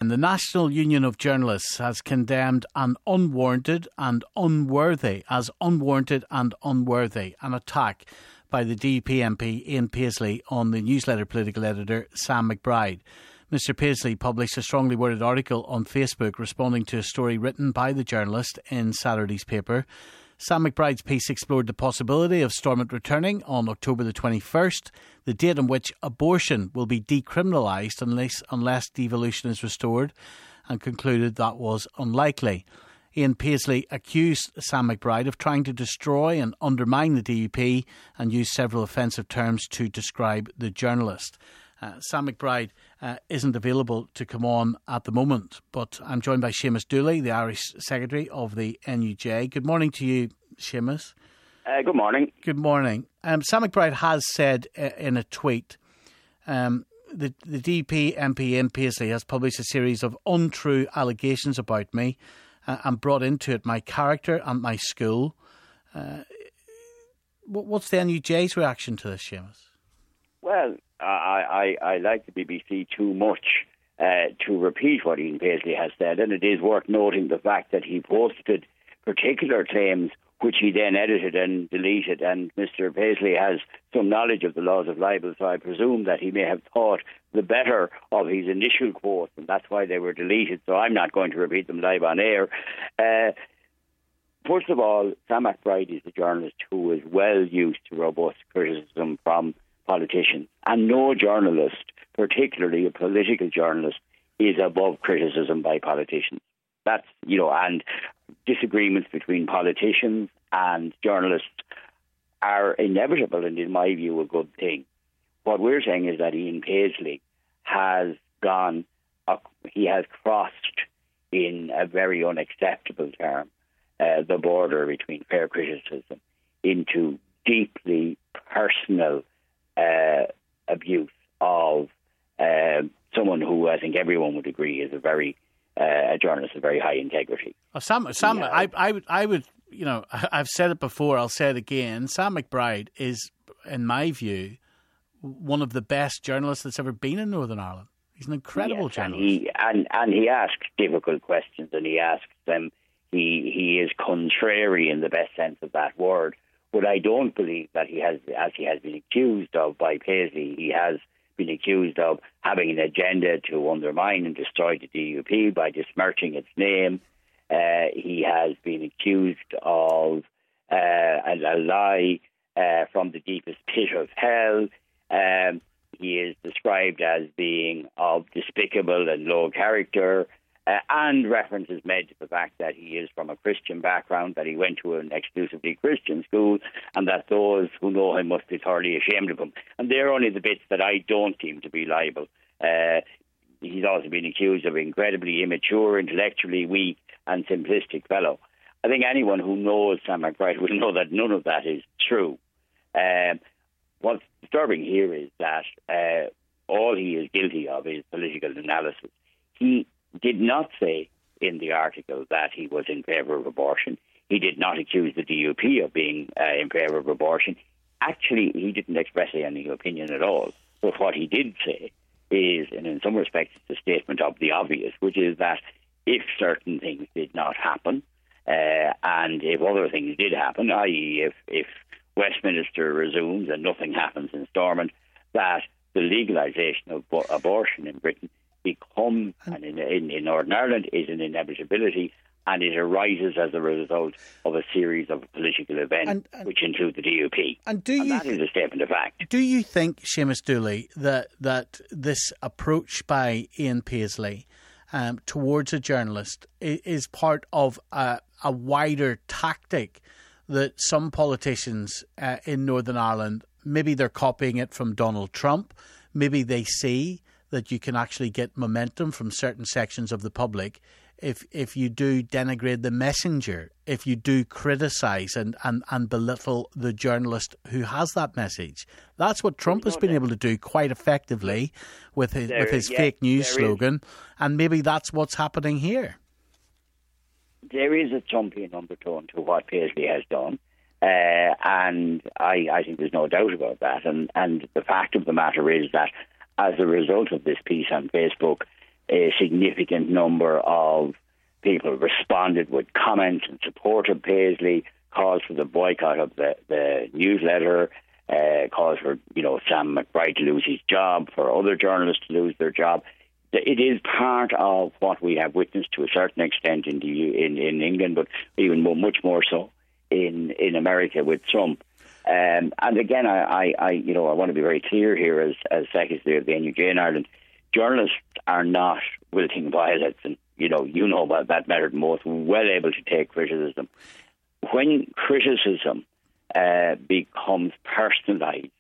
The National Union of Journalists has condemned an unwarranted and unworthy an attack by the DUP MP Ian Paisley on the newsletter political editor Sam McBride. Mr Paisley published a strongly worded article on Facebook responding to a story written by the journalist in Saturday's paper. Sam McBride's piece explored the possibility of Stormont returning on October the 21st, the date on which abortion will be decriminalised unless devolution is restored, and concluded that was unlikely. Ian Paisley accused Sam McBride of trying to destroy and undermine the DUP and used several offensive terms to describe the journalist. Sam McBride isn't available to come on at the moment, but I'm joined by Seamus Dooley, the Irish Secretary of the NUJ. Good morning to you, Seamus. Good morning. Good morning. Sam McBride has said in a tweet, the DUP MP Ian Paisley has published a series of untrue allegations about me and brought into it my character and my school. What's the NUJ's reaction to this, Seamus? Well, I like the BBC too much to repeat what Ian Paisley has said, and it is worth noting the fact that he posted particular claims which he then edited and deleted, and Mr Paisley has some knowledge of the laws of libel, so I presume that he may have thought the better of his initial quotes, and that's why they were deleted, so I'm not going to repeat them live on air. First of all, Sam McBride is a journalist who is well used to robust criticism from politicians, and no journalist, particularly a political journalist, is above criticism by politicians. That's, and disagreements between politicians and journalists are inevitable and, in my view, a good thing. What we're saying is that Ian Paisley has crossed in a very unacceptable term the border between fair criticism into deeply personal abuse of someone who I think everyone would agree is a journalist of very high integrity. Sam, yeah. I would, I've said it before, I'll say it again. Sam McBride is, in my view, one of the best journalists that's ever been in Northern Ireland. He's an incredible journalist. And he asks difficult questions, and he asks them. He is contrary in the best sense of that word. But I don't believe that he has been accused of by Paisley. He has been accused of having an agenda to undermine and destroy the DUP by besmirching its name. He has been accused of a lie from the deepest pit of hell. He is described as being of despicable and low character. And references made to the fact that he is from a Christian background, that he went to an exclusively Christian school, and that those who know him must be thoroughly ashamed of him. And they're only the bits that I don't deem to be liable. He's also been accused of incredibly immature, intellectually weak and simplistic fellow. I think anyone who knows Sam McBride will know that none of that is true. What's disturbing here is that all he is guilty of is political analysis. He did not say in the article that he was in favour of abortion. He did not accuse the DUP of being in favour of abortion. Actually, he didn't express any opinion at all. But what he did say is, and in some respects, it's a statement of the obvious, which is that if certain things did not happen, and if other things did happen, i.e. if Westminster resumes and nothing happens in Stormont, that the legalisation of abortion in Britain becomes, and in Northern Ireland, is an inevitability, and it arises as a result of a series of political events, which include the DUP. And that is a statement of fact. Do you think, Seamus Dooley, that this approach by Ian Paisley towards a journalist is part of a wider tactic that some politicians in Northern Ireland, maybe they're copying it from Donald Trump, maybe they see that you can actually get momentum from certain sections of the public if you do denigrate the messenger, if you do criticise and belittle the journalist who has that message. That's what Trump has been able to do quite effectively with his fake news slogan, and maybe that's what's happening here. There is a Trumpian undertone to what Paisley has done, and I think there's no doubt about that. And the fact of the matter is that as a result of this piece on Facebook, a significant number of people responded with comments in support of Paisley, calls for the boycott of the newsletter, calls for, Sam McBride to lose his job, for other journalists to lose their job. It is part of what we have witnessed to a certain extent in England, but even much more so in America with Trump. And again, I want to be very clear here as Secretary of the NUJ in Ireland. Journalists are not wilting violets, and you know about that better than most. We're well able to take criticism. When criticism becomes personalised,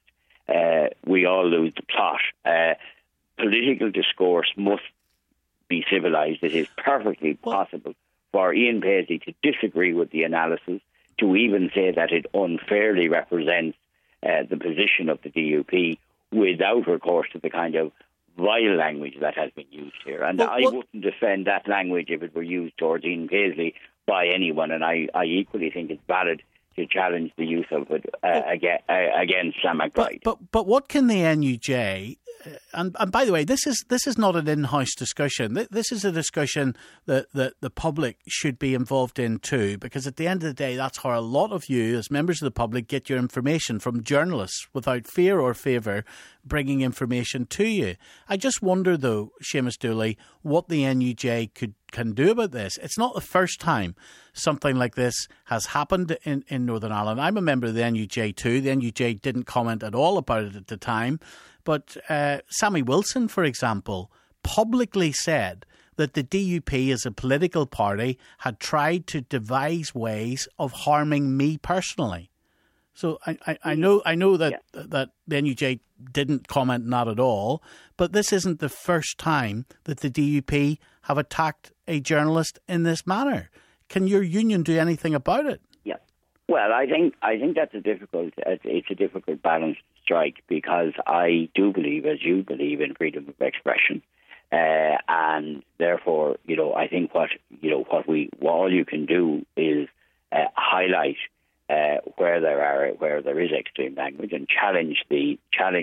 we all lose the plot. Political discourse must be civilised. It is perfectly possible for Ian Paisley to disagree with the analysis, to even say that it unfairly represents the position of the DUP without recourse to the kind of vile language that has been used here. And I wouldn't defend that language if it were used towards Ian Paisley by anyone, and I equally think it's valid to challenge the use of it against Sam McBride. But what can the NUJ, and by the way, this is not an in-house discussion. This is a discussion that the public should be involved in too, because at the end of the day, that's how a lot of you, as members of the public, get your information from journalists without fear or favour bringing information to you. I just wonder, though, Seamus Dooley, what the NUJ can do about this. It's not the first time something like this has happened in Northern Ireland. I'm a member of the NUJ too. The NUJ didn't comment at all about it at the time. But Sammy Wilson, for example, publicly said that the DUP as a political party had tried to devise ways of harming me personally. So I know that the NUJ didn't comment on that at all, but this isn't the first time that the DUP have attacked a journalist in this manner. Can your union do anything about it? Yeah. Well, I think that's it's a difficult balance to strike, because I do believe, as you believe, in freedom of expression, and therefore, I think what all you can do is highlight where there is extreme language and challenge the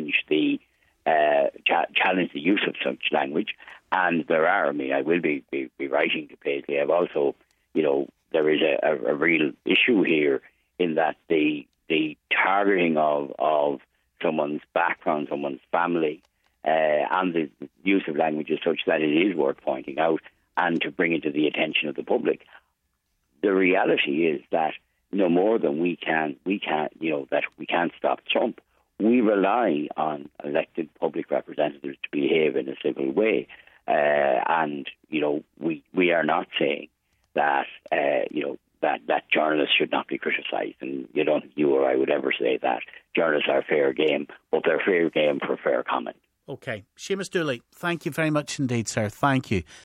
use of such language. And there are, I will be writing to Paisley. I've also, there is a real issue here in that the targeting of someone's background, someone's family, and the use of language is such that it is worth pointing out and to bring it to the attention of the public. The reality is that no more than we can't stop Trump. We rely on elected public representatives to behave in a civil way, and we are not saying that that journalists should not be criticised, and you or I would ever say that journalists are fair game, but they're fair game for fair comment. Okay, Seamus Dooley, thank you very much indeed, sir. Thank you.